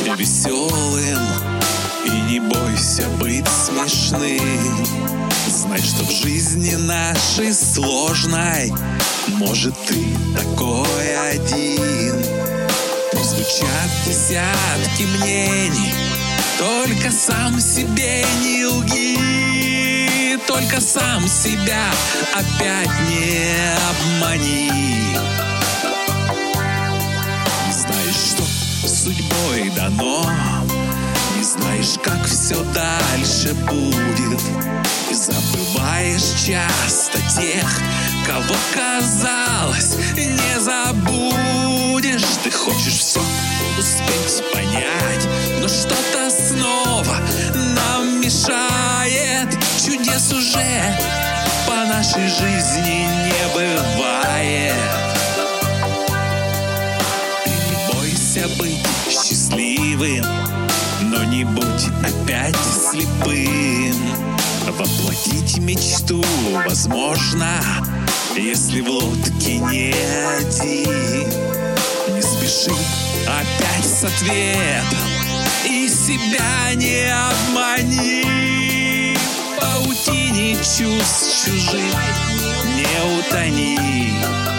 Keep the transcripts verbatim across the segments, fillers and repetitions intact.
веселым и не бойся быть смешным. Знай, что в жизни нашей сложной, может, ты такой один. Пусть звучат десятки мнений, только сам себе не лги, только сам себя опять не обмани. Не знаешь, что судьбой дано, не знаешь, как все дальше будет, и забываешь часто тех, кого, казалось, не забудешь. Ты хочешь все успеть понять, но что-то снова нам мешает. Чудес уже по нашей жизни не бывает. Ты не бойся быть счастливым, но не будь опять слепым. Воплотить мечту возможно, если в лодке не один. Не спеши опять с ответом и себя не обмани. В паутине чувств чужих не утони.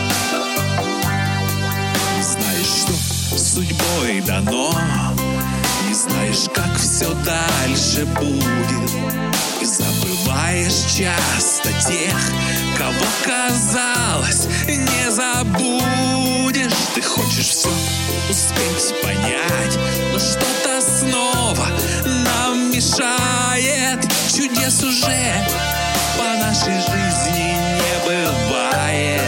Не знаешь, что судьбой дано, не знаешь, как все дальше будет, и забываешь часто тех, кого, казалось, не забудешь. Ты хочешь все успеть понять, но что-то снова нам мешает. Чудес уже по нашей жизни не бывает.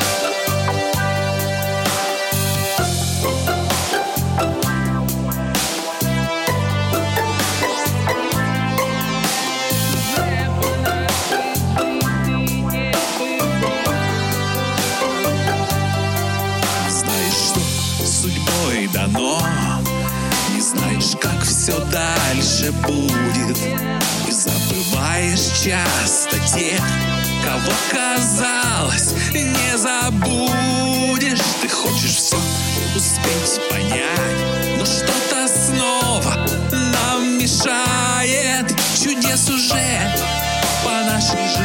Дано, не знаешь, как все дальше будет, и забываешь часто тех, кого, казалось, не забудешь. Ты хочешь все успеть понять, но что-то снова нам мешает. Чудес уже по нашей жизни